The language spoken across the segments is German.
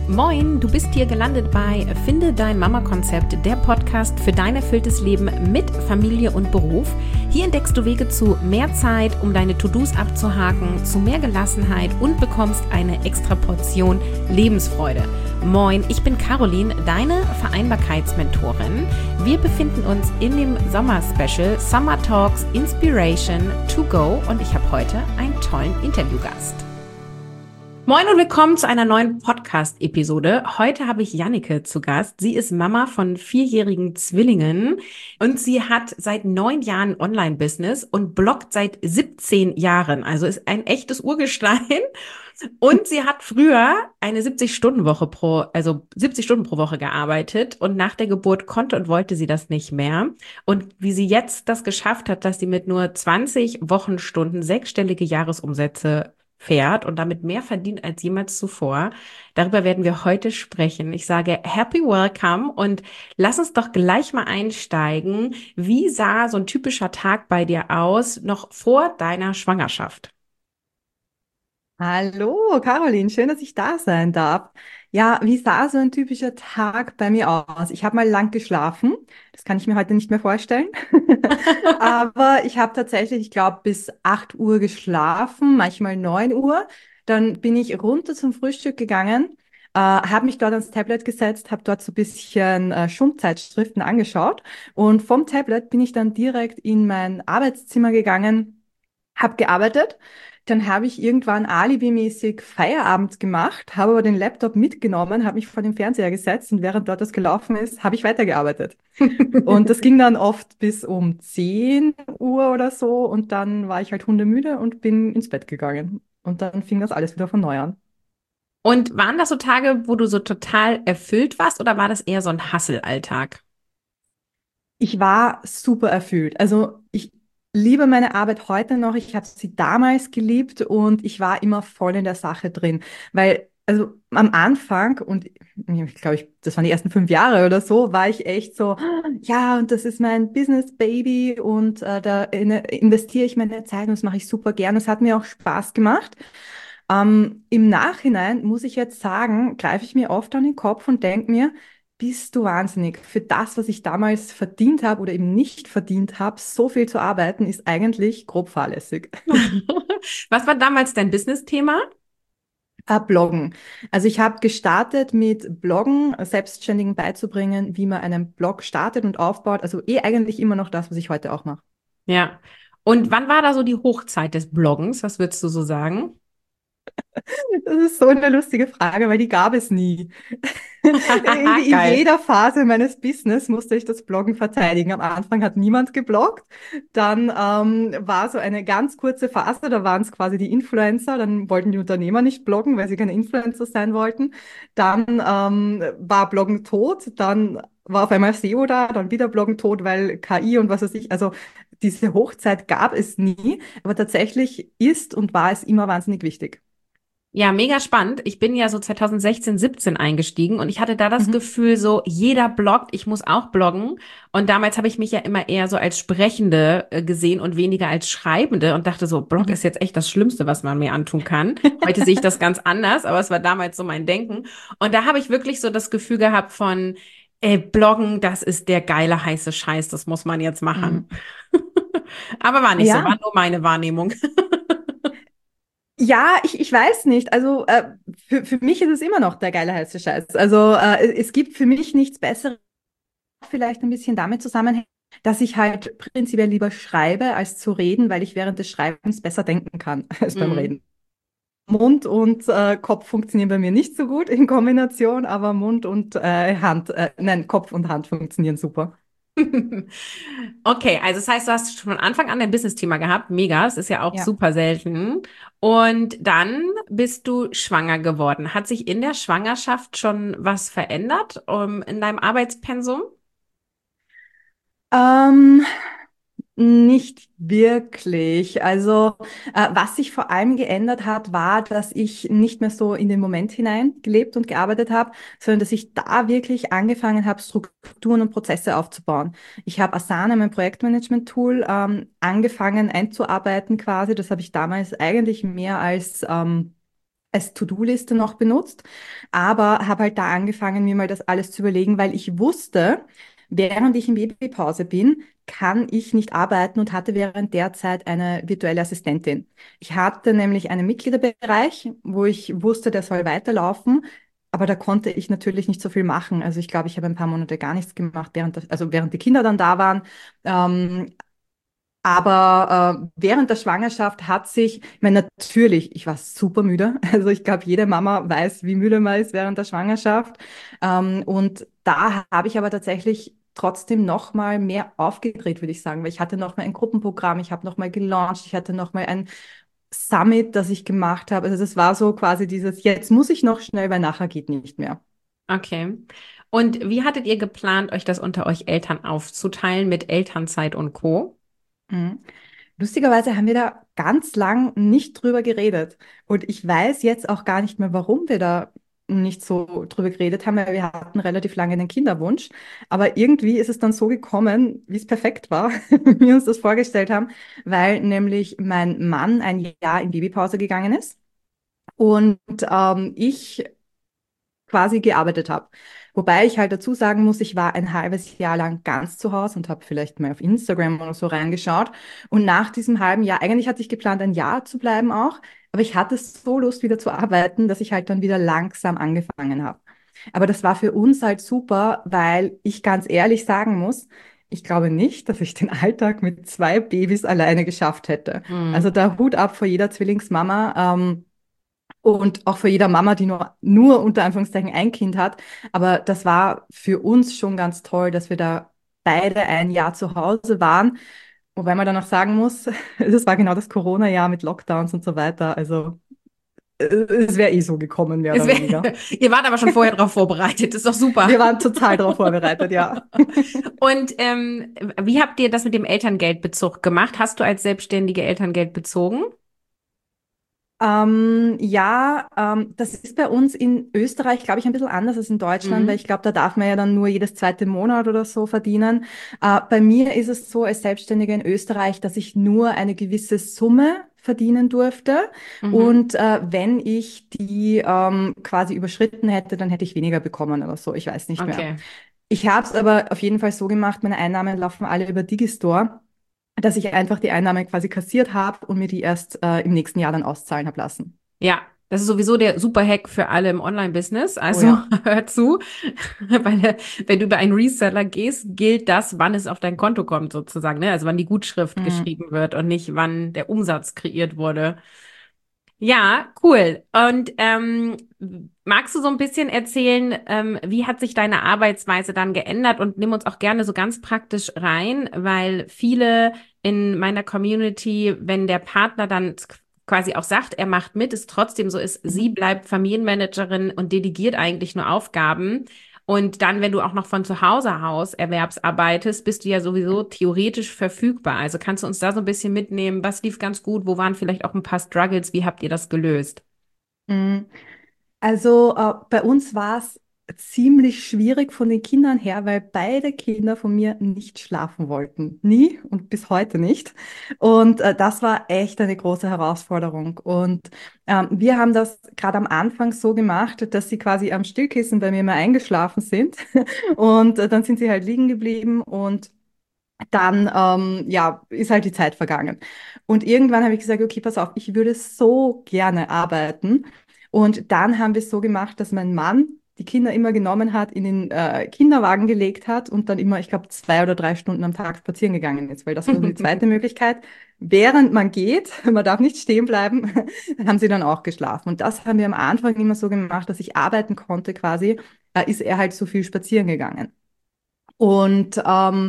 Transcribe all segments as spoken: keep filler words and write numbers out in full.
Moin, du bist hier gelandet bei Finde dein Mama-Konzept, der Podcast für dein erfülltes Leben mit Familie und Beruf. Hier entdeckst du Wege zu mehr Zeit, um deine To-Dos abzuhaken, zu mehr Gelassenheit und bekommst eine extra Portion Lebensfreude. Moin, ich bin Caroline, deine Vereinbarkeitsmentorin. Wir befinden uns in dem Sommer-Special Summer Talks Inspiration to Go und ich habe heute einen tollen Interviewgast. Moin und willkommen zu einer neuen Podcast-Episode. Heute habe ich Jannike zu Gast. Sie ist Mama von vierjährigen Zwillingen und sie hat seit neun Jahren Online-Business und bloggt seit siebzehn Jahren. Also ist ein echtes Urgestein. Und sie hat früher eine siebzig-Stunden-Woche pro, also siebzig Stunden pro Woche gearbeitet und nach der Geburt konnte und wollte sie das nicht mehr. Und wie sie jetzt das geschafft hat, dass sie mit nur zwanzig Wochenstunden sechsstellige Jahresumsätze fährt und damit mehr verdient als jemals zuvor. Darüber werden wir heute sprechen. Ich sage Happy Welcome und lass uns doch gleich mal einsteigen. Wie sah so ein typischer Tag bei dir aus, noch vor deiner Schwangerschaft? Hallo, Caroline, schön, dass ich da sein darf. Ja, wie sah so ein typischer Tag bei mir aus? Ich habe mal lang geschlafen, das kann ich mir heute nicht mehr vorstellen. Aber ich habe tatsächlich, ich glaube, bis acht Uhr geschlafen, manchmal neun Uhr. Dann bin ich runter zum Frühstück gegangen, äh, habe mich dort ans Tablet gesetzt, habe dort so ein bisschen äh, Schulzeitschriften angeschaut und vom Tablet bin ich dann direkt in mein Arbeitszimmer gegangen, habe gearbeitet. Dann habe ich irgendwann alibimäßig Feierabend gemacht, habe aber den Laptop mitgenommen, habe mich vor den Fernseher gesetzt und während dort das gelaufen ist, habe ich weitergearbeitet. Und das ging dann oft bis um zehn Uhr oder so und dann war ich halt hundemüde und bin ins Bett gegangen. Und dann fing das alles wieder von neu an. Und waren das so Tage, wo du so total erfüllt warst oder war das eher so ein Hustle-Alltag? Ich war super erfüllt. Also ich liebe meine Arbeit heute noch. Ich habe sie damals geliebt und ich war immer voll in der Sache drin. Weil, also am Anfang, und ich glaube, ich, das waren die ersten fünf Jahre oder so, war ich echt so, ja, und das ist mein Business Baby und äh, da in, investiere ich meine Zeit und das mache ich super gern. Es hat mir auch Spaß gemacht. Ähm, im Nachhinein muss ich jetzt sagen, greife ich mir oft an den Kopf und denke mir, bist du wahnsinnig? Für das, was ich damals verdient habe oder eben nicht verdient habe, so viel zu arbeiten, ist eigentlich grob fahrlässig. Was war damals dein Business-Thema? Äh, Bloggen. Also ich habe gestartet mit Bloggen, Selbstständigen beizubringen, wie man einen Blog startet und aufbaut. Also eh eigentlich immer noch das, was ich heute auch mache. Ja. Und wann war da so die Hochzeit des Bloggens? Was würdest du so sagen? Das ist so eine lustige Frage, weil die gab es nie. Irgendwie in Geil. jeder Phase meines Business musste ich das Bloggen verteidigen. Am Anfang hat niemand gebloggt. Dann ähm, war so eine ganz kurze Phase, da waren es quasi die Influencer. Dann wollten die Unternehmer nicht bloggen, weil sie keine Influencer sein wollten. Dann ähm, war Bloggen tot. Dann war auf einmal S E O da, dann wieder Bloggen tot, weil K I und was weiß ich. Also diese Hochzeit gab es nie. Aber tatsächlich ist und war es immer wahnsinnig wichtig. Ja, mega spannend. Ich bin ja so zwanzig sechzehn, siebzehn eingestiegen und ich hatte da das Mhm. Gefühl, so jeder bloggt, ich muss auch bloggen. Und damals habe ich mich ja immer eher so als Sprechende äh, gesehen und weniger als Schreibende und dachte so, Blog Mhm. ist jetzt echt das Schlimmste, was man mir antun kann. Heute sehe ich das ganz anders, aber es war damals so mein Denken. Und da habe ich wirklich so das Gefühl gehabt von, ey, Bloggen, das ist der geile heiße Scheiß, das muss man jetzt machen. Mhm. Aber war nicht so, Ja, war nur meine Wahrnehmung. ja, ich, ich weiß nicht. Also äh, für, für mich ist es immer noch der geile heiße Scheiß. Also äh, es gibt für mich nichts Besseres, vielleicht ein bisschen damit zusammenhängt, dass ich halt prinzipiell lieber schreibe, als zu reden, weil ich während des Schreibens besser denken kann als beim Mhm. Reden. Mund und äh, Kopf funktionieren bei mir nicht so gut in Kombination, aber Mund und äh, Hand, äh, nein, Kopf und Hand funktionieren super. Okay, also das heißt, du hast schon von Anfang an ein Business-Thema gehabt. Mega, es ist ja auch Ja. super selten. Und dann bist du schwanger geworden. Hat sich in der Schwangerschaft schon was verändert, um, in deinem Arbeitspensum? Ähm, Nicht wirklich. Also, äh, was sich vor allem geändert hat, war, dass ich nicht mehr so in den Moment hinein gelebt und gearbeitet habe, sondern dass ich da wirklich angefangen habe, Strukturen und Prozesse aufzubauen. Ich habe Asana, mein Projektmanagement-Tool, ähm, angefangen einzuarbeiten quasi. Das habe ich damals eigentlich mehr als ähm, als To-Do-Liste noch benutzt, aber habe halt da angefangen, mir mal das alles zu überlegen, weil ich wusste, während ich in Babypause bin, kann ich nicht arbeiten und hatte während der Zeit eine virtuelle Assistentin. Ich hatte nämlich einen Mitgliederbereich, wo ich wusste, der soll weiterlaufen, aber da konnte ich natürlich nicht so viel machen. Also ich glaube, ich habe ein paar Monate gar nichts gemacht, während, das, also während die Kinder dann da waren. Ähm, aber äh, während der Schwangerschaft hat sich, ich meine, natürlich, ich war super müde. Also ich glaube, jede Mama weiß, wie müde man ist während der Schwangerschaft. Ähm, und da habe ich aber tatsächlich trotzdem noch mal mehr aufgedreht, würde ich sagen, weil ich hatte noch mal ein Gruppenprogramm, ich habe noch mal gelauncht, ich hatte noch mal ein Summit, das ich gemacht habe. Also das war so quasi dieses, jetzt muss ich noch schnell, weil nachher geht nicht mehr. Okay. Und wie hattet ihr geplant, euch das unter euch Eltern aufzuteilen mit Elternzeit und Co.? Mhm. Lustigerweise haben wir da ganz lang nicht drüber geredet. Und ich weiß jetzt auch gar nicht mehr, warum wir da nicht so drüber geredet haben, weil wir hatten relativ lange den Kinderwunsch. Aber irgendwie ist es dann so gekommen, wie es perfekt war, wie wir uns das vorgestellt haben, weil nämlich mein Mann ein Jahr in Babypause gegangen ist und ähm, ich quasi gearbeitet habe. Wobei ich halt dazu sagen muss, ich war ein halbes Jahr lang ganz zu Hause und habe vielleicht mal auf Instagram oder so reingeschaut. Und nach diesem halben Jahr, eigentlich hatte ich geplant, ein Jahr zu bleiben auch, aber ich hatte so Lust, wieder zu arbeiten, dass ich halt dann wieder langsam angefangen habe. Aber das war für uns halt super, weil ich ganz ehrlich sagen muss, ich glaube nicht, dass ich den Alltag mit zwei Babys alleine geschafft hätte. Also Mhm. da Hut ab vor jeder Zwillingsmama. Ähm, und auch für jeder Mama, die nur, nur unter Anführungszeichen ein Kind hat. Aber das war für uns schon ganz toll, dass wir da beide ein Jahr zu Hause waren. Wobei man dann auch sagen muss, es war genau das Corona-Jahr mit Lockdowns und so weiter. Also äh, es wäre eh so gekommen, mehr Es oder wär, weniger. ihr wart aber schon vorher darauf vorbereitet, ist doch super. Wir waren total darauf vorbereitet, ja. Und ähm, wie habt ihr das mit dem Elterngeldbezug gemacht? Hast du als Selbstständige Elterngeld bezogen? Ähm, ja, ähm, das ist bei uns in Österreich, glaube ich, ein bisschen anders als in Deutschland, weil ich Mhm. glaube, da darf man ja dann nur jedes zweite Monat oder so verdienen. Äh, bei mir ist es so als Selbstständige in Österreich, dass ich nur eine gewisse Summe verdienen durfte. Mhm. Und äh, wenn ich die ähm, quasi überschritten hätte, dann hätte ich weniger bekommen oder so. Ich weiß nicht mehr. Okay. Ich habe es aber auf jeden Fall so gemacht, meine Einnahmen laufen alle über Digistore, dass ich einfach die Einnahmen quasi kassiert habe und mir die erst äh, im nächsten Jahr dann auszahlen habe lassen. Ja, das ist sowieso der Super-Hack für alle im Online-Business. Oh Also ja. hör zu, weil äh, wenn du über einen Reseller gehst, gilt das, wann es auf dein Konto kommt sozusagen, ne? Also wann die Gutschrift Mhm. geschrieben wird und nicht, wann der Umsatz kreiert wurde. Ja, cool. Und ähm, magst du so ein bisschen erzählen, ähm, wie hat sich deine Arbeitsweise dann geändert? Und nimm uns auch gerne so ganz praktisch rein, weil viele in meiner Community, wenn der Partner dann quasi auch sagt, er macht mit, es trotzdem so ist, sie Mhm. bleibt Familienmanagerin und delegiert eigentlich nur Aufgaben. Und dann, wenn du auch noch von zu Hause aus erwerbsarbeitest, bist du ja sowieso theoretisch verfügbar. Also kannst du uns da so ein bisschen mitnehmen, was lief ganz gut, wo waren vielleicht auch ein paar Struggles, wie habt ihr das gelöst? Mhm. Also äh, bei uns war es ziemlich schwierig von den Kindern her, weil beide Kinder von mir nicht schlafen wollten. Nie und bis heute nicht. Und äh, das war echt eine große Herausforderung. Und ähm, wir haben das gerade am Anfang so gemacht, dass sie quasi am Stillkissen bei mir mal eingeschlafen sind. Und äh, dann sind sie halt liegen geblieben und dann ähm, ja, ist halt die Zeit vergangen. Und irgendwann habe ich gesagt, okay, pass auf, ich würde so gerne arbeiten. Und dann haben wir es so gemacht, dass mein Mann die Kinder immer genommen hat, in den äh, Kinderwagen gelegt hat und dann immer, ich glaube, zwei oder drei Stunden am Tag spazieren gegangen ist, weil das war so die zweite Möglichkeit. Während man geht, man darf nicht stehen bleiben, haben sie dann auch geschlafen. Und das haben wir am Anfang immer so gemacht, dass ich arbeiten konnte quasi, äh, ist er halt so viel spazieren gegangen. Und ähm,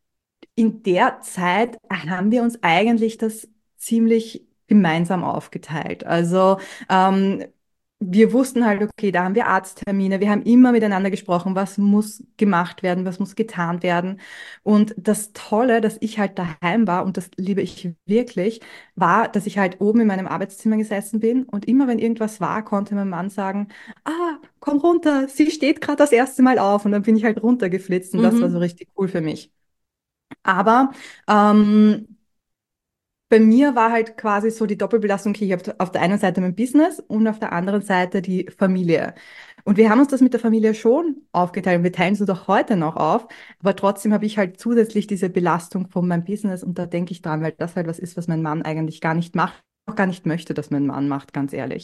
in der Zeit haben wir uns eigentlich das ziemlich gemeinsam aufgeteilt. Also ähm, wir wussten halt, okay, da haben wir Arzttermine, wir haben immer miteinander gesprochen, was muss gemacht werden, was muss getan werden. Und das Tolle, dass ich halt daheim war, und das liebe ich wirklich, war, dass ich halt oben in meinem Arbeitszimmer gesessen bin und immer wenn irgendwas war, konnte mein Mann sagen, ah, komm runter, sie steht gerade das erste Mal auf. Und dann bin ich halt runtergeflitzt und das war so Mhm. richtig cool für mich. Aber ähm, bei mir war halt quasi so die Doppelbelastung, okay, ich habe auf der einen Seite mein Business und auf der anderen Seite die Familie. Und wir haben uns das mit der Familie schon aufgeteilt und wir teilen es uns auch heute noch auf, aber trotzdem habe ich halt zusätzlich diese Belastung von meinem Business und da denke ich dran, weil das halt was ist, was mein Mann eigentlich gar nicht macht, auch gar nicht möchte, dass mein Mann macht, ganz ehrlich.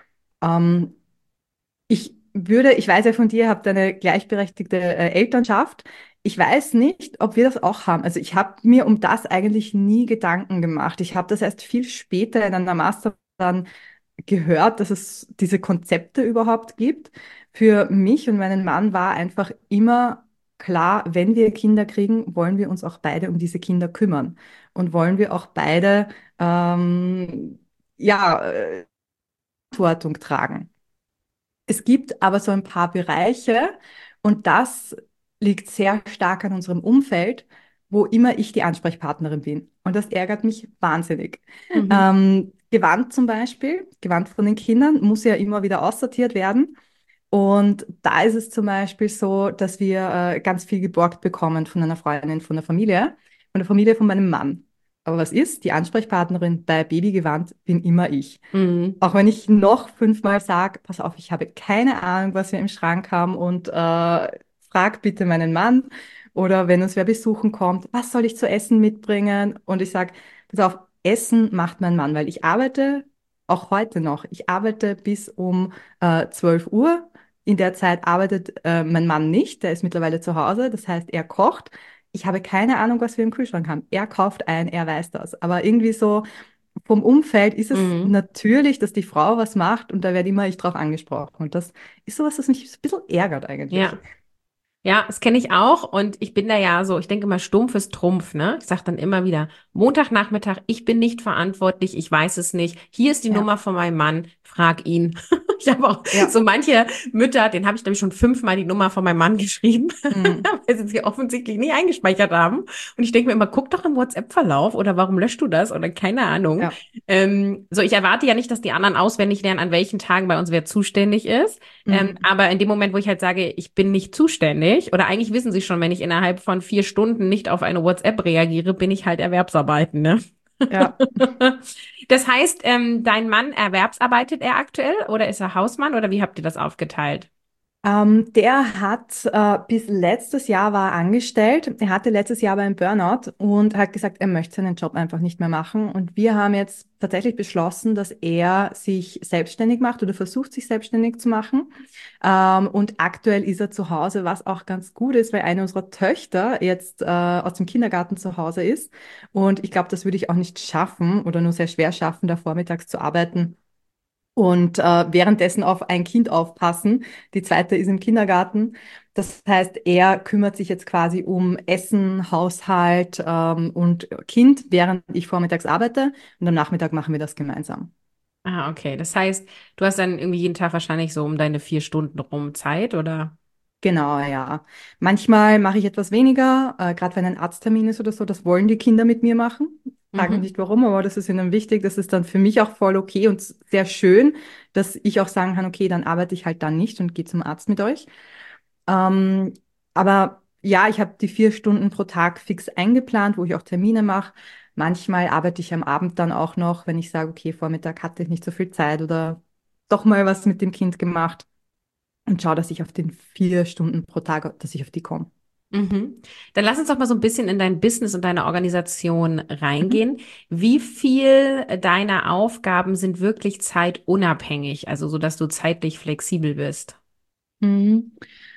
Ähm, Ich würde, ich weiß ja von dir, ihr habt eine gleichberechtigte äh, Elternschaft. Ich weiß nicht, ob wir das auch haben. Also ich habe mir um das eigentlich nie Gedanken gemacht. Ich habe das erst viel später in einer Master dann gehört, dass es diese Konzepte überhaupt gibt. Für mich und meinen Mann war einfach immer klar, wenn wir Kinder kriegen, wollen wir uns auch beide um diese Kinder kümmern und wollen wir auch beide ähm, ja, äh, Verantwortung tragen. Es gibt aber so ein paar Bereiche und das liegt sehr stark an unserem Umfeld, wo immer ich die Ansprechpartnerin bin. Und das ärgert mich wahnsinnig. Mhm. Ähm, Gewand zum Beispiel, Gewand von den Kindern muss ja immer wieder aussortiert werden. Und da ist es zum Beispiel so, dass wir äh, ganz viel geborgt bekommen von einer Freundin, von der Familie, von der Familie von meinem Mann. Aber was ist? Die Ansprechpartnerin bei Babygewand bin immer ich. Mhm. Auch wenn ich noch fünfmal sage, pass auf, ich habe keine Ahnung, was wir im Schrank haben und äh, frag bitte meinen Mann. Oder wenn uns wer besuchen kommt, was soll ich zu essen mitbringen? Und ich sage, pass auf, Essen macht mein Mann, weil ich arbeite auch heute noch. Ich arbeite bis um äh, zwölf Uhr. In der Zeit arbeitet äh, mein Mann nicht, der ist mittlerweile zu Hause. Das heißt, er kocht. Ich habe keine Ahnung, was wir im Kühlschrank haben. Er kauft ein, er weiß das. Aber irgendwie so vom Umfeld ist es Mhm. natürlich, dass die Frau was macht und da werde immer ich drauf angesprochen. Und das ist sowas, das mich ein bisschen ärgert eigentlich. Ja. Ja, das kenne ich auch und ich bin da ja so, ich denke mal, stumpf ist Trumpf, ne? Ich sage dann immer wieder, Montagnachmittag, ich bin nicht verantwortlich, ich weiß es nicht. Hier ist die Ja, Nummer von meinem Mann, frag ihn. Ich habe auch ja. so manche Mütter, den habe ich glaube ich schon fünfmal die Nummer von meinem Mann geschrieben, Mm, weil sie sie offensichtlich nie eingespeichert haben. Und ich denke mir immer, guck doch im WhatsApp-Verlauf oder warum löscht du das oder keine Ahnung. ja. Ähm, so, ich erwarte ja nicht, dass die anderen auswendig lernen, an welchen Tagen bei uns wer zuständig ist. Ähm, Mm, aber in dem Moment, wo ich halt sage, ich bin nicht zuständig, oder eigentlich wissen sie schon, wenn ich innerhalb von vier Stunden nicht auf eine WhatsApp reagiere, bin ich halt erwerbsarbeitend, ne? ja. Das heißt, ähm, dein Mann erwerbsarbeitet er aktuell oder ist er Hausmann oder wie habt ihr das aufgeteilt? Ähm, der hat äh, bis letztes Jahr war er angestellt. Er hatte letztes Jahr aber einen Burnout und hat gesagt, er möchte seinen Job einfach nicht mehr machen. Und wir haben jetzt tatsächlich beschlossen, dass er sich selbstständig macht oder versucht, sich selbstständig zu machen. Ähm, und aktuell ist er zu Hause, was auch ganz gut ist, weil eine unserer Töchter jetzt äh, aus dem Kindergarten zu Hause ist. Und ich glaube, das würde ich auch nicht schaffen oder nur sehr schwer schaffen, da vormittags zu arbeiten und äh, währenddessen auf ein Kind aufpassen. Die zweite ist im Kindergarten. Das heißt, er kümmert sich jetzt quasi um Essen, Haushalt ähm, und Kind, während ich vormittags arbeite. Und am Nachmittag machen wir das gemeinsam. Ah, okay. Das heißt, du hast dann irgendwie jeden Tag wahrscheinlich so um deine vier Stunden rum Zeit, oder? Genau, ja. Manchmal mache ich etwas weniger, äh, gerade wenn ein Arzttermin ist oder so. Das wollen die Kinder mit mir machen. Frag mich Mhm. nicht warum, aber das ist ihnen wichtig. Das ist dann für mich auch voll okay und sehr schön, dass ich auch sagen kann, okay, dann arbeite ich halt dann nicht und gehe zum Arzt mit euch. Ähm, aber ja, ich habe die vier Stunden pro Tag fix eingeplant, wo ich auch Termine mache. Manchmal arbeite ich am Abend dann auch noch, wenn ich sage, okay, Vormittag hatte ich nicht so viel Zeit oder doch mal was mit dem Kind gemacht und schaue, dass ich auf den vier Stunden pro Tag, dass ich auf die komme. Mhm. Dann lass uns doch mal so ein bisschen in dein Business und deine Organisation Mhm. reingehen. Wie viel deiner Aufgaben sind wirklich zeitunabhängig, also so, dass du zeitlich flexibel bist? Mhm.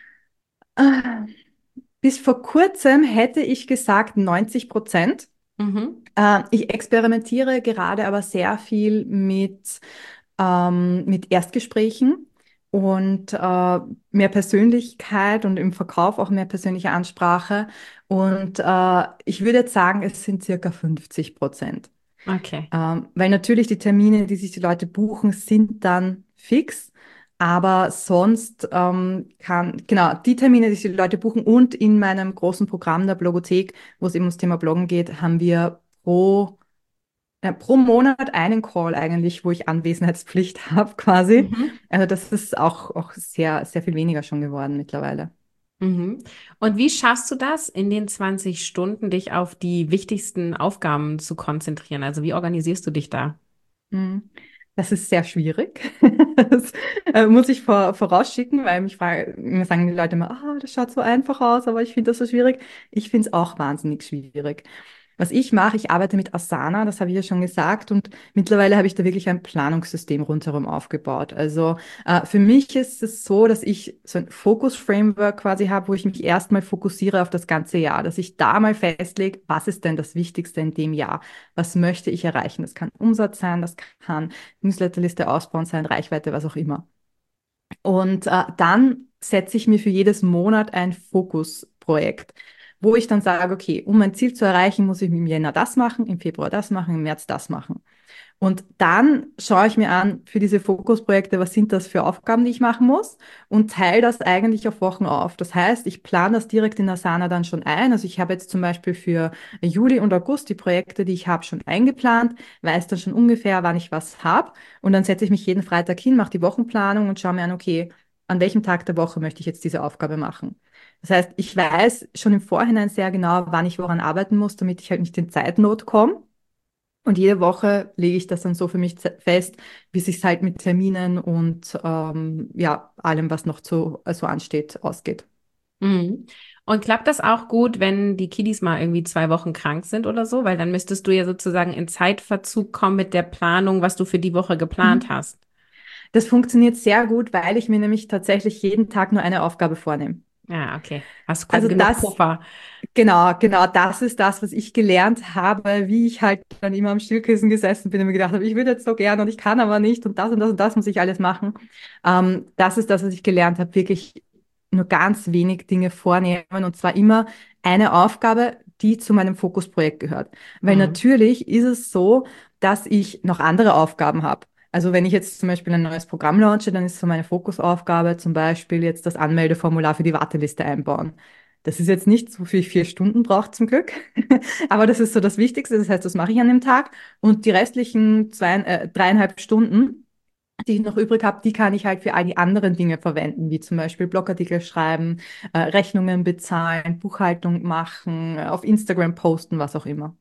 Ah, Bis vor kurzem hätte ich gesagt neunzig Prozent. Mhm. Äh, ich experimentiere gerade aber sehr viel mit, ähm, mit Erstgesprächen und äh, mehr Persönlichkeit und im Verkauf auch mehr persönliche Ansprache. Und äh, ich würde jetzt sagen, es sind circa fünfzig Prozent. Okay. Ähm, weil natürlich die Termine, die sich die Leute buchen, sind dann fix. Aber sonst ähm, kann, genau, die Termine, die sich die Leute buchen und in meinem großen Programm der Blogothek, wo es eben ums Thema Bloggen geht, haben wir pro, äh, pro Monat einen Call eigentlich, wo ich Anwesenheitspflicht habe quasi. Mhm. Also das ist auch, auch sehr, sehr viel weniger schon geworden mittlerweile. Mhm. Und wie schaffst du das, in den zwanzig Stunden dich auf die wichtigsten Aufgaben zu konzentrieren? Also wie organisierst du dich da? Hm. Das ist sehr schwierig. Das äh, muss ich vor, vorausschicken, weil mich frage, mir sagen die Leute immer, ah, das schaut so einfach aus, aber ich finde das so schwierig. Ich finde es auch wahnsinnig schwierig. Was ich mache, ich arbeite mit Asana, das habe ich ja schon gesagt, und mittlerweile habe ich da wirklich ein Planungssystem rundherum aufgebaut. Also äh, für mich ist es so, dass ich so ein Fokus-Framework quasi habe, wo ich mich erstmal fokussiere auf das ganze Jahr, dass ich da mal festlege, was ist denn das Wichtigste in dem Jahr? Was möchte ich erreichen? Das kann Umsatz sein, das kann Newsletterliste ausbauen sein, Reichweite, was auch immer. Und äh, dann setze ich mir für jedes Monat ein Fokusprojekt, wo ich dann sage, okay, um mein Ziel zu erreichen, muss ich im Jänner das machen, im Februar das machen, im März das machen. Und dann schaue ich mir an für diese Fokusprojekte, was sind das für Aufgaben, die ich machen muss, und teile das eigentlich auf Wochen auf. Das heißt, ich plane das direkt in Asana dann schon ein. Also ich habe jetzt zum Beispiel für Juli und August die Projekte, die ich habe, schon eingeplant, weiß dann schon ungefähr, wann ich was habe. Und dann setze ich mich jeden Freitag hin, mache die Wochenplanung und schaue mir an, okay, an welchem Tag der Woche möchte ich jetzt diese Aufgabe machen. Das heißt, ich weiß schon im Vorhinein sehr genau, wann ich woran arbeiten muss, damit ich halt nicht in Zeitnot komme. Und jede Woche lege ich das dann so für mich ze- fest, bis ich es halt mit Terminen und ähm, ja, allem, was noch so also ansteht, ausgeht. Mhm. Und klappt das auch gut, wenn die Kiddies mal irgendwie zwei Wochen krank sind oder so? Weil dann müsstest du ja sozusagen in Zeitverzug kommen mit der Planung, was du für die Woche geplant Mhm. hast. Das funktioniert sehr gut, weil ich mir nämlich tatsächlich jeden Tag nur eine Aufgabe vornehme. Ja, okay. Hast du Also genug das, Puffer? genau, genau, das ist das, was ich gelernt habe, wie ich halt dann immer am Stillkissen gesessen bin und mir gedacht habe, ich würde jetzt so gern und ich kann aber nicht und das und das und das muss ich alles machen. Ähm, das ist das, was ich gelernt habe, wirklich nur ganz wenig Dinge vornehmen und zwar immer eine Aufgabe, die zu meinem Fokusprojekt gehört. Weil Mhm. natürlich ist es so, dass ich noch andere Aufgaben habe. Also wenn ich jetzt zum Beispiel ein neues Programm launche, dann ist so meine Fokusaufgabe zum Beispiel jetzt das Anmeldeformular für die Warteliste einbauen. Das ist jetzt nicht so viel vier Stunden braucht zum Glück, aber das ist so das Wichtigste. Das heißt, das mache ich an dem Tag und die restlichen zwei, äh, dreieinhalb Stunden, die ich noch übrig habe, die kann ich halt für all die anderen Dinge verwenden, wie zum Beispiel Blogartikel schreiben, äh, Rechnungen bezahlen, Buchhaltung machen, äh, auf Instagram posten, was auch immer.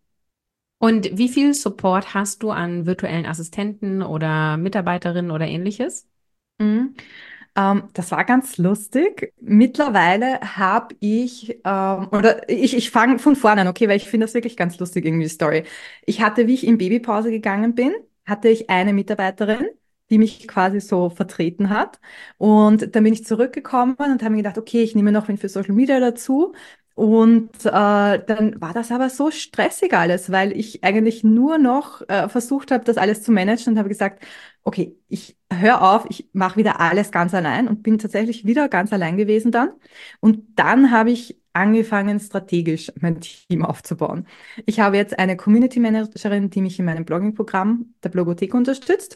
Und wie viel Support hast du an virtuellen Assistenten oder Mitarbeiterinnen oder ähnliches? Mhm. Ähm, das war ganz lustig. Mittlerweile habe ich, ähm, oder ich, ich fange von vorne an, okay, weil ich finde das wirklich ganz lustig, irgendwie die Story. Ich hatte, wie ich in Babypause gegangen bin, hatte ich eine Mitarbeiterin, die mich quasi so vertreten hat. Und dann bin ich zurückgekommen und habe mir gedacht, okay, ich nehme noch wen für Social Media dazu. Und äh, dann war das aber so stressig alles, weil ich eigentlich nur noch äh, versucht habe, das alles zu managen und habe gesagt, okay, ich höre auf, ich mache wieder alles ganz allein und bin tatsächlich wieder ganz allein gewesen dann. Und dann habe ich angefangen, strategisch mein Team aufzubauen. Ich habe jetzt eine Community Managerin, die mich in meinem Blogging-Programm der Blogothek unterstützt.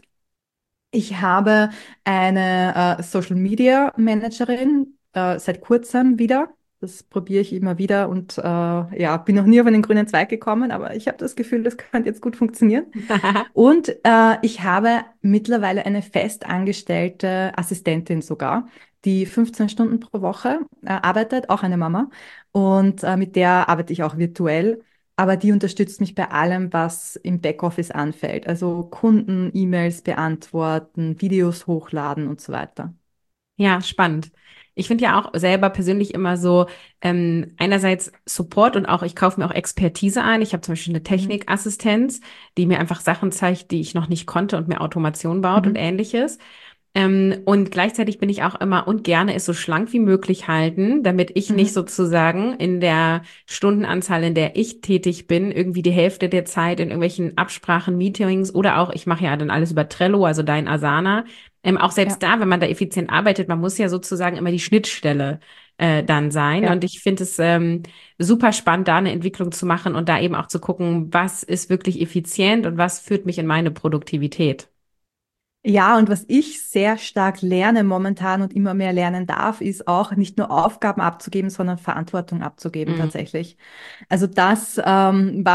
Ich habe eine äh, Social Media Managerin äh, seit kurzem wieder. Das probiere ich immer wieder und äh, ja, bin noch nie auf einen grünen Zweig gekommen, aber ich habe das Gefühl, das könnte jetzt gut funktionieren. Und äh, ich habe mittlerweile eine festangestellte Assistentin sogar, die fünfzehn Stunden pro Woche äh, arbeitet, auch eine Mama. Und äh, mit der arbeite ich auch virtuell. Aber die unterstützt mich bei allem, was im Backoffice anfällt. Also Kunden, E-Mails beantworten, Videos hochladen und so weiter. Ja, spannend. Ich finde ja auch selber persönlich immer so, ähm, einerseits Support und auch, ich kaufe mir auch Expertise ein. Ich habe zum Beispiel eine Mhm. Technikassistenz, die mir einfach Sachen zeigt, die ich noch nicht konnte und mir Automation baut und Mhm. ähnliches. Ähm, und gleichzeitig bin ich auch immer und gerne es so schlank wie möglich halten, damit ich nicht Mhm. sozusagen in der Stundenanzahl, in der ich tätig bin, irgendwie die Hälfte der Zeit in irgendwelchen Absprachen, Meetings oder auch, ich mache ja dann alles über Trello, also dein Asana. Ähm, auch Ja, selbst da, wenn man da effizient arbeitet, man muss ja sozusagen immer die Schnittstelle äh, dann sein. ja. Und ich finde es ähm, super spannend, da eine Entwicklung zu machen und da eben auch zu gucken, was ist wirklich effizient und was führt mich in meine Produktivität. Ja, und was ich sehr stark lerne momentan und immer mehr lernen darf, ist auch nicht nur Aufgaben abzugeben, sondern Verantwortung abzugeben Mhm. tatsächlich. Also das ähm, war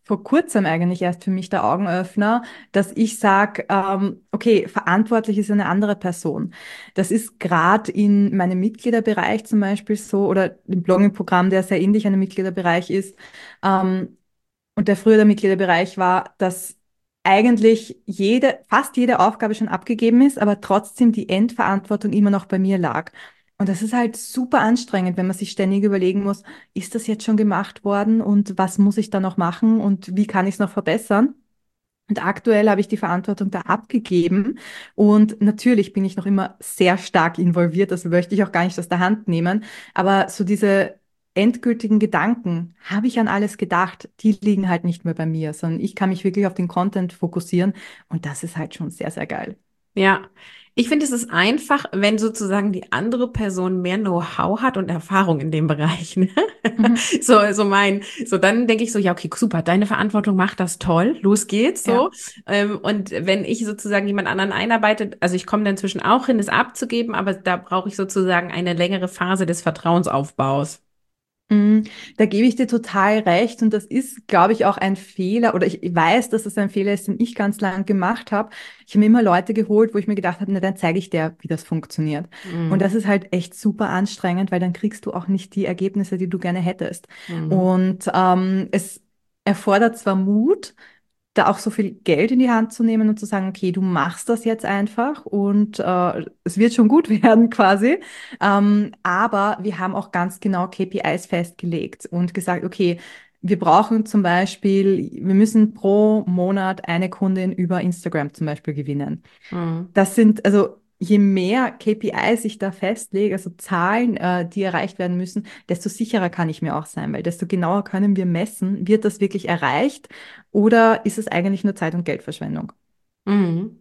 vor kurzem eigentlich erst für mich der Augenöffner, dass ich sage, ähm, okay, verantwortlich ist eine andere Person. Das ist gerade in meinem Mitgliederbereich zum Beispiel so oder im Blogging-Programm, der sehr ähnlich einem Mitgliederbereich ist. Ähm, und der frühere Mitgliederbereich war, dass eigentlich jede, fast jede Aufgabe schon abgegeben ist, aber trotzdem die Endverantwortung immer noch bei mir lag. Und das ist halt super anstrengend, wenn man sich ständig überlegen muss, ist das jetzt schon gemacht worden und was muss ich da noch machen und wie kann ich es noch verbessern? Und aktuell habe ich die Verantwortung da abgegeben und natürlich bin ich noch immer sehr stark involviert, das möchte ich auch gar nicht aus der Hand nehmen, aber so diese endgültigen Gedanken, habe ich an alles gedacht, die liegen halt nicht mehr bei mir, sondern ich kann mich wirklich auf den Content fokussieren und das ist halt schon sehr, sehr geil. Ja, ich finde, es ist einfach, wenn sozusagen die andere Person mehr Know-how hat und Erfahrung in dem Bereich, ne? Mhm. So, so mein, so dann denke ich so, ja, okay, super, deine Verantwortung macht das toll, los geht's, Ja. so. Ähm, und wenn ich sozusagen jemand anderen einarbeite, also ich komme dann inzwischen auch hin, es abzugeben, aber da brauche ich sozusagen eine längere Phase des Vertrauensaufbaus. Mm, Da gebe ich dir total recht und das ist, glaube ich, auch ein Fehler oder ich weiß, dass das ein Fehler ist, den ich ganz lang gemacht habe. Ich habe mir immer Leute geholt, wo ich mir gedacht habe, na, dann zeige ich dir, wie das funktioniert. Und Mhm. das ist halt echt super anstrengend, weil dann kriegst du auch nicht die Ergebnisse, die du gerne hättest. Mhm. Und ähm, es erfordert zwar Mut, da auch so viel Geld in die Hand zu nehmen und zu sagen, okay, du machst das jetzt einfach und äh, es wird schon gut werden quasi. Ähm, aber wir haben auch ganz genau K P Is festgelegt und gesagt, okay, wir brauchen zum Beispiel, wir müssen pro Monat eine Kundin über Instagram zum Beispiel gewinnen. Mhm. Das sind, also je mehr K P Is ich da festlege, also Zahlen, äh, die erreicht werden müssen, desto sicherer kann ich mir auch sein, weil desto genauer können wir messen, wird das wirklich erreicht oder ist es eigentlich nur Zeit- und Geldverschwendung? Mhm.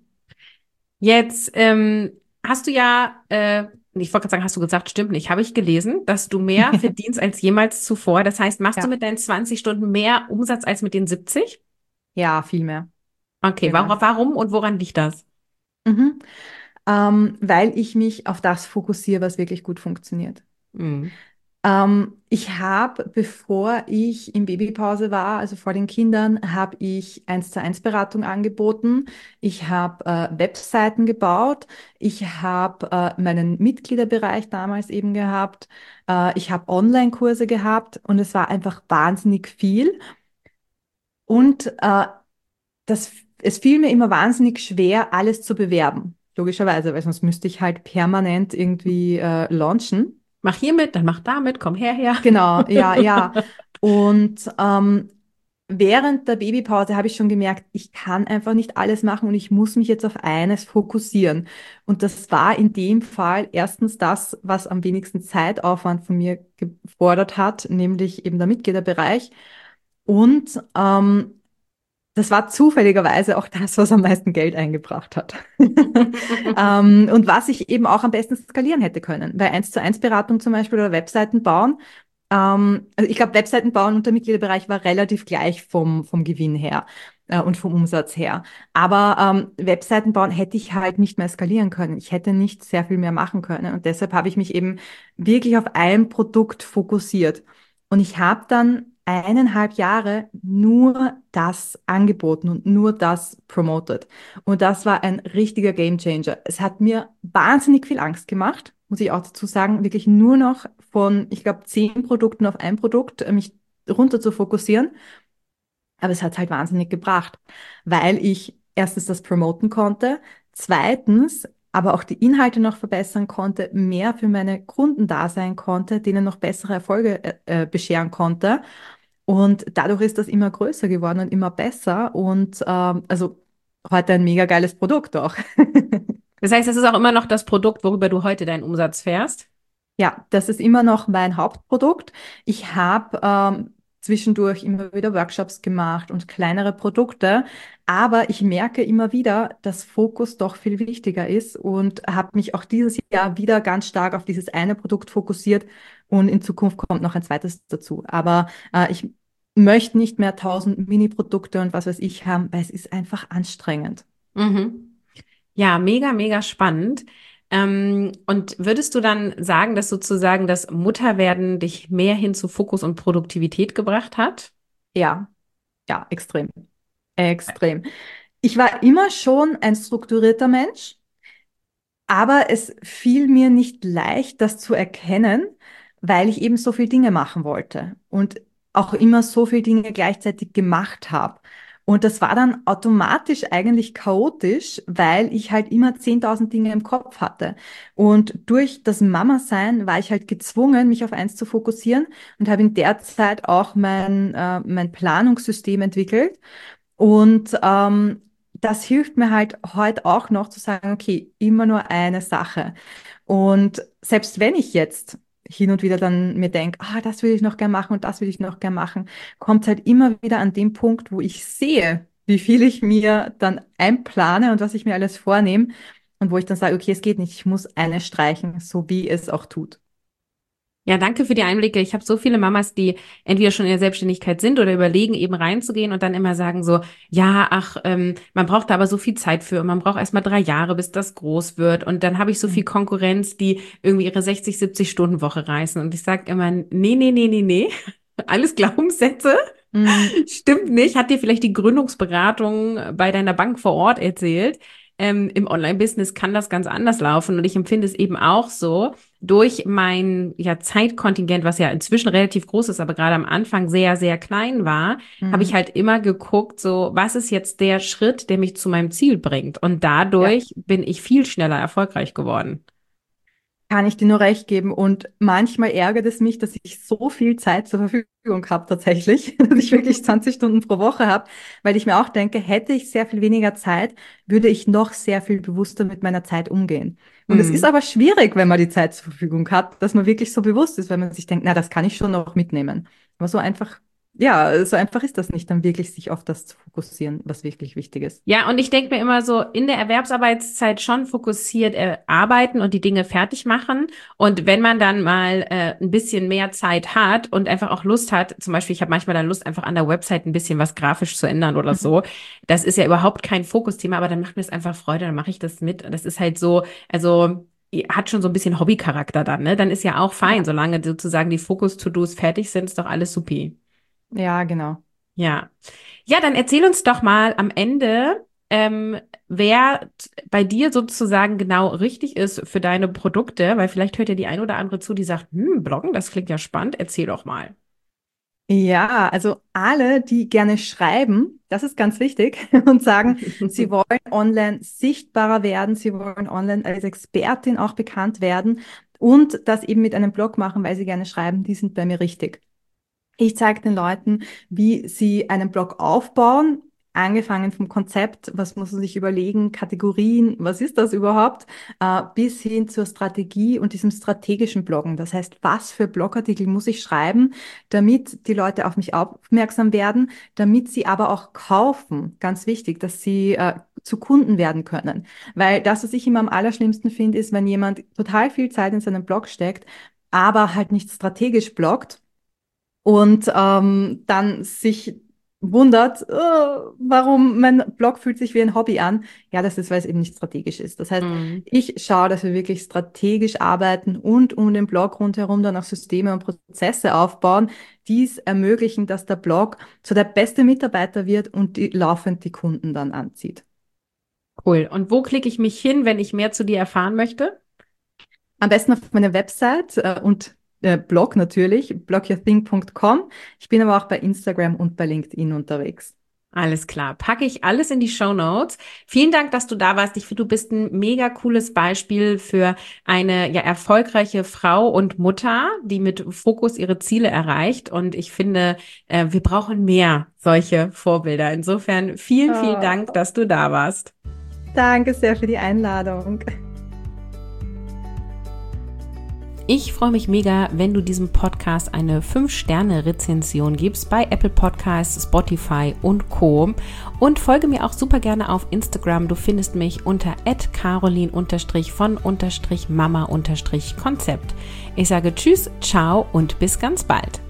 Jetzt ähm, hast du ja, äh, ich wollte gerade sagen, hast du gesagt, stimmt nicht, habe ich gelesen, dass du mehr verdienst als jemals zuvor. Das heißt, machst du Ja, mit deinen zwanzig Stunden mehr Umsatz als mit den siebzig? ja, viel mehr, Okay, viel mehr. warum, warum und woran liegt das? Mhm. Ähm, weil ich mich auf das fokussiere, was wirklich gut funktioniert. Mhm. Ähm, ich habe, bevor ich in Babypause war, also vor den Kindern, habe ich eins zu eins Beratung angeboten. Ich habe äh, Webseiten gebaut. Ich habe äh, meinen Mitgliederbereich damals eben gehabt. Äh, ich habe Online-Kurse gehabt und es war einfach wahnsinnig viel. Und äh, das, es fiel mir immer wahnsinnig schwer, alles zu bewerben. Logischerweise, weil sonst müsste ich halt permanent irgendwie äh, launchen. Mach hier mit, dann mach da mit, komm herher. Genau, ja, ja. Und ähm, während der Babypause habe ich schon gemerkt, ich kann einfach nicht alles machen und ich muss mich jetzt auf eines fokussieren. Und das war in dem Fall erstens das, was am wenigsten Zeitaufwand von mir gefordert hat, nämlich eben der Mitgliederbereich. Und ähm, das war zufälligerweise auch das, was am meisten Geld eingebracht hat. Ähm, und was ich eben auch am besten skalieren hätte können. Weil eins zu eins Beratung zum Beispiel oder Webseiten bauen, ähm, also ich glaube, Webseiten bauen und der Mitgliederbereich war relativ gleich vom, vom Gewinn her äh, und vom Umsatz her. Aber ähm, Webseiten bauen hätte ich halt nicht mehr skalieren können. Ich hätte nicht sehr viel mehr machen können. Und deshalb habe ich mich eben wirklich auf ein Produkt fokussiert. Und ich habe dann eineinhalb Jahre nur das angeboten und nur das promoted. Und das war ein richtiger Gamechanger. Es hat mir wahnsinnig viel Angst gemacht, muss ich auch dazu sagen, wirklich nur noch von, ich glaube, zehn Produkten auf ein Produkt äh, mich runter zu fokussieren. Aber es hat halt wahnsinnig gebracht, weil ich erstens das promoten konnte, zweitens aber auch die Inhalte noch verbessern konnte, mehr für meine Kunden da sein konnte, denen noch bessere Erfolge äh, äh, bescheren konnte. Und dadurch ist das immer größer geworden und immer besser. Und ähm, also heute ein mega geiles Produkt auch. Das heißt, das ist auch immer noch das Produkt, worüber du heute deinen Umsatz fährst? Ja, das ist immer noch mein Hauptprodukt. Ich habe ähm, zwischendurch immer wieder Workshops gemacht und kleinere Produkte, aber ich merke immer wieder, dass Fokus doch viel wichtiger ist und habe mich auch dieses Jahr wieder ganz stark auf dieses eine Produkt fokussiert und in Zukunft kommt noch ein zweites dazu. Aber äh, ich möchte nicht mehr tausend Mini-Produkte und was weiß ich haben, weil es ist einfach anstrengend. Mhm. Ja, mega, mega spannend. Ähm, und würdest du dann sagen, dass sozusagen das Mutterwerden dich mehr hin zu Fokus und Produktivität gebracht hat? Ja. Ja, extrem. Extrem. Ich war immer schon ein strukturierter Mensch. Aber es fiel mir nicht leicht, das zu erkennen, weil ich eben so viele Dinge machen wollte und auch immer so viele Dinge gleichzeitig gemacht habe. Und das war dann automatisch eigentlich chaotisch, weil ich halt immer zehntausend Dinge im Kopf hatte. Und durch das Mama-Sein war ich halt gezwungen, mich auf eins zu fokussieren und habe in der Zeit auch mein, äh, mein Planungssystem entwickelt. Und ähm, das hilft mir halt heute auch noch zu sagen, okay, immer nur eine Sache. Und selbst wenn ich jetzt hin und wieder dann mir denke, ah, das will ich noch gern machen und das will ich noch gern machen, kommt halt immer wieder an den Punkt, wo ich sehe, wie viel ich mir dann einplane und was ich mir alles vornehme und wo ich dann sage, okay, es geht nicht, ich muss eine streichen, so wie es auch tut. Ja, danke für die Einblicke. Ich habe so viele Mamas, die entweder schon in der Selbstständigkeit sind oder überlegen, eben reinzugehen und dann immer sagen so, ja, ach, ähm, man braucht da aber so viel Zeit für und man braucht erst mal drei Jahre, bis das groß wird. Und dann habe ich so viel Konkurrenz, die irgendwie ihre sechzig, siebzig Stunden Woche reißen. Und ich sage immer, nee, nee, nee, nee, nee. Alles Glaubenssätze. Mhm. Stimmt nicht. Hat dir vielleicht die Gründungsberatung bei deiner Bank vor Ort erzählt? Ähm, im Online-Business kann das ganz anders laufen und ich empfinde es eben auch so, durch mein ja, Zeitkontingent, was ja inzwischen relativ groß ist, aber gerade am Anfang sehr, sehr klein war, habe ich Mhm. halt immer geguckt, so, was ist jetzt der Schritt, der mich zu meinem Ziel bringt? Und Ja. dadurch bin ich viel schneller erfolgreich geworden. Kann ich dir nur recht geben. Und manchmal ärgert es mich, dass ich so viel Zeit zur Verfügung habe tatsächlich, dass ich wirklich zwanzig Stunden pro Woche habe, weil ich mir auch denke, hätte ich sehr viel weniger Zeit, würde ich noch sehr viel bewusster mit meiner Zeit umgehen. Und es ist Hm. aber schwierig, wenn man die Zeit zur Verfügung hat, dass man wirklich so bewusst ist, weil man sich denkt, na, das kann ich schon noch mitnehmen. Aber so einfach, ja, so einfach ist das nicht, dann wirklich sich auf das zu fokussieren, was wirklich wichtig ist. Ja, und ich denke mir immer so, in der Erwerbsarbeitszeit schon fokussiert äh, arbeiten und die Dinge fertig machen. Und wenn man dann mal äh, ein bisschen mehr Zeit hat und einfach auch Lust hat, zum Beispiel, ich habe manchmal dann Lust, einfach an der Website ein bisschen was grafisch zu ändern oder so. Das ist ja überhaupt kein Fokusthema, aber dann macht mir es einfach Freude, dann mache ich das mit. Und das ist halt so, also hat schon so ein bisschen Hobbycharakter dann, ne? Dann ist ja auch fein, Ja, solange sozusagen die Fokus-To-Dos fertig sind, ist doch alles supi. ja, genau. Ja. Ja, dann erzähl uns doch mal am Ende, ähm, wer t- bei dir sozusagen genau richtig ist für deine Produkte, weil vielleicht hört ja die ein oder andere zu, die sagt, hm, Bloggen, das klingt ja spannend, erzähl doch mal. Ja, also alle, die gerne schreiben, das ist ganz wichtig, und sagen, sie wollen online sichtbarer werden, sie wollen online als Expertin auch bekannt werden und das eben mit einem Blog machen, weil sie gerne schreiben, die sind bei mir richtig. Ich zeige den Leuten, wie sie einen Blog aufbauen, angefangen vom Konzept, was muss man sich überlegen, Kategorien, was ist das überhaupt, äh, bis hin zur Strategie und diesem strategischen Bloggen. Das heißt, was für Blogartikel muss ich schreiben, damit die Leute auf mich aufmerksam werden, damit sie aber auch kaufen. Ganz wichtig, dass sie äh, zu Kunden werden können. Weil das, was ich immer am allerschlimmsten finde, ist, wenn jemand total viel Zeit in seinen Blog steckt, aber halt nicht strategisch bloggt und ähm, dann sich wundert, äh, warum mein Blog fühlt sich wie ein Hobby an. Ja, das ist, weil es eben nicht strategisch ist. Das heißt, Mhm. ich schaue, dass wir wirklich strategisch arbeiten und um den Blog rundherum dann auch Systeme und Prozesse aufbauen, die es ermöglichen, dass der Blog so der beste Mitarbeiter wird und die laufend die Kunden dann anzieht. Cool. Und wo klicke ich mich hin, wenn ich mehr zu dir erfahren möchte? Am besten auf meine Website äh, und äh, Blog natürlich, blog your thing punkt com. Ich bin aber auch bei Instagram und bei LinkedIn unterwegs. Alles klar. Packe ich alles in die Shownotes. Vielen Dank, dass du da warst. Ich finde, du bist ein mega cooles Beispiel für eine ja erfolgreiche Frau und Mutter, die mit Fokus ihre Ziele erreicht. Und ich finde, äh, wir brauchen mehr solche Vorbilder. Insofern vielen, vielen Dank, Oh, dass du da warst. danke sehr für die Einladung. Ich freue mich mega, wenn du diesem Podcast eine fünf Sterne Rezension gibst bei Apple Podcasts, Spotify und Co. Und folge mir auch super gerne auf Instagram. Du findest mich unter at carolin von mama Konzept. Ich sage Tschüss, ciao und bis ganz bald.